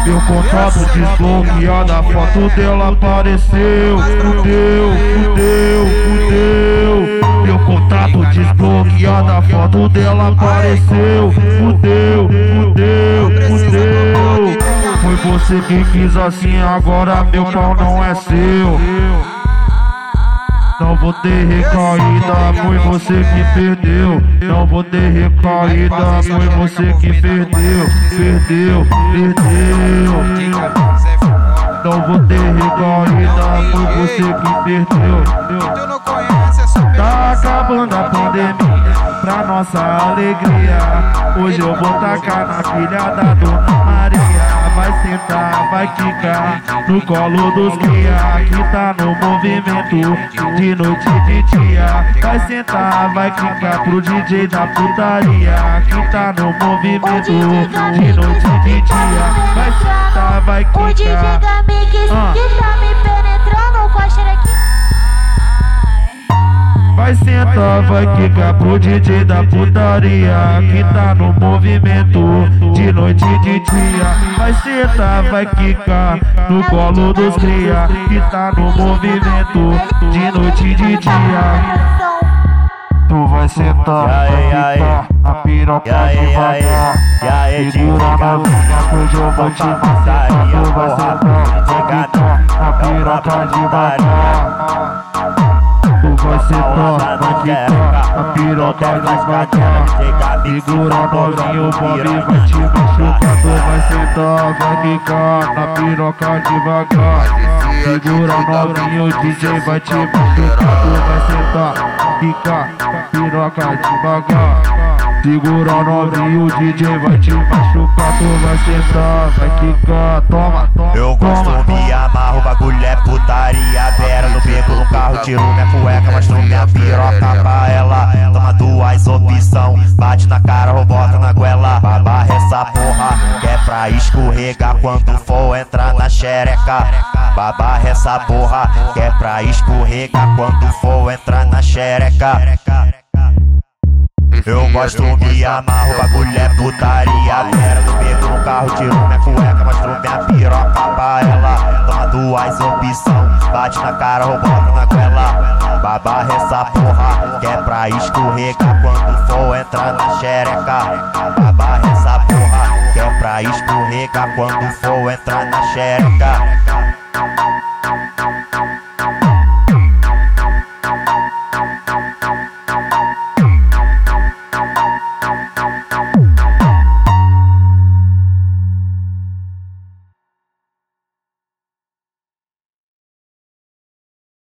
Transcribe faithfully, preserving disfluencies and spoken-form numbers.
Meu contato desbloqueado, a foto dela apareceu. Fudeu, fudeu, fudeu. Meu contato desbloqueado, a foto dela apareceu. Fudeu, fudeu, fudeu. Foi você que quis assim, agora meu pau não é seu. Não vou ter recaída, foi você que perdeu. Não vou ter recaída, foi você que perdeu. Perdeu, perdeu. Não vou ter recaída, foi você que perdeu. Tá acabando a pandemia, pra nossa alegria. Hoje eu vou tacar na filha da Dona Maria. Vai sentar, vai quicar no colo dos cria, que tá no movimento de noite e de dia. Vai sentar, vai quicar pro D J da putaria, que tá no movimento de noite e de dia. Vai sentar, vai quicar. O D J da Mix ah. que tá me penetrando com a xerequinha. Vai sentar, vai quicar pro D J da putaria, que tá no movimento de noite e de dia. Vai sentar, vai quicar no colo dos cria, que tá no movimento de noite e de dia. Tu vai sentar, vai quicar na piroca devagar. Segura na minha coisa, eu vou te matar. Tu vai sentar, vai quicar na piroca devagar. Tu vai sentar, vai quicar na piroca devagar. Segura novinho, o Bob vai te machucar. Tu vai sentar, vai quicar na piroca devagar. Segura novinho, o D J vai te machucar. Tu vai sentar, quicar na piroca devagar. Segura novinho, o D J vai te machucar. Tu vai sentar, vai quicar, toma, toma. Eu gosto, me amarro, o bagulho é putaria. Vera no beco, no carro, tiro minha cueca, mostro minha piroca pra ela. Toma duas opção, bate na cara ou bota na goela. Barra essa porra, que é pra escorregar quando for entrar na xereca. Babarra essa porra, que é pra escorregar quando for entrar na xereca. Eu gosto, me amarro, o bagulho é putaria. Vera no beco, no carro, tiro minha cueca, mostro minha piroca pra ela. Toma duas opção, bate na cara ou bota na goela. Babarra essa porra, que é pra escorregar quando for entrar na xereca. Babarra essa porra, que é pra escorregar quando for entrar na xereca.